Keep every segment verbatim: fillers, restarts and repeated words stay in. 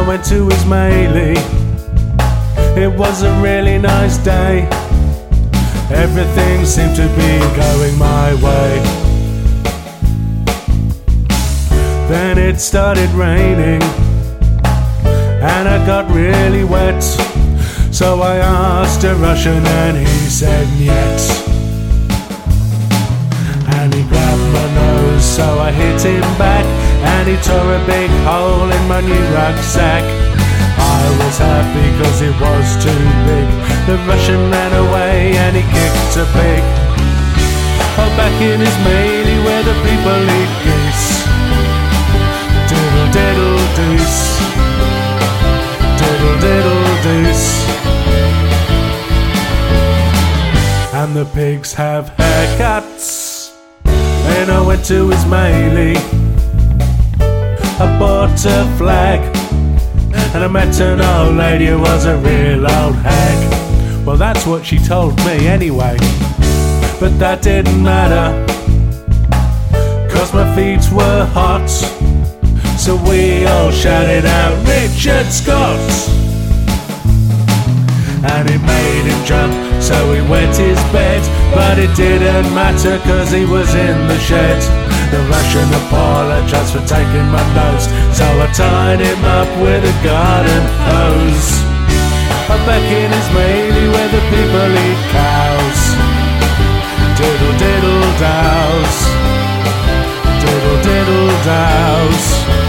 went to his Ismailia. It was a really nice day. Everything seemed to be going my way. Then it started raining and I got really wet. So I asked a Russian and he said niet. And he grabbed my nose, so I hit him back, and he tore a big hole in my new rucksack. I was happy cause it was too big. The Russian ran away and he kicked a pig. Oh, back in Ismailia where the people eat geese. Diddle diddle doos. Diddle diddle doos. And the pigs have haircuts. Then I went to Ismailia. I bought a flag, and I met an old lady who was a real old hag. Well, that's what she told me anyway. But that didn't matter, cause my feet were hot. So we all shouted out, Richard Scott! And it made him jump, so he wet his bed. But it didn't matter cause he was in the shed. The Russian apologised for taking my nose, so I tied him up with a garden hose. I'm back in Ismailia where the people eat cows. Diddle diddle dows. Diddle diddle dows.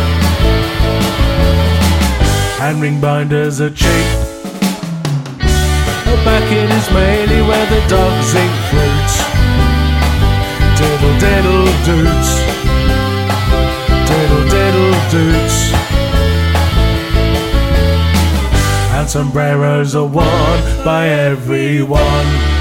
And ring binders are cheap. Back in Ismailia where the dogs eat fruit. Diddle diddle doots. Diddle diddle doots. And sombreros are worn by everyone.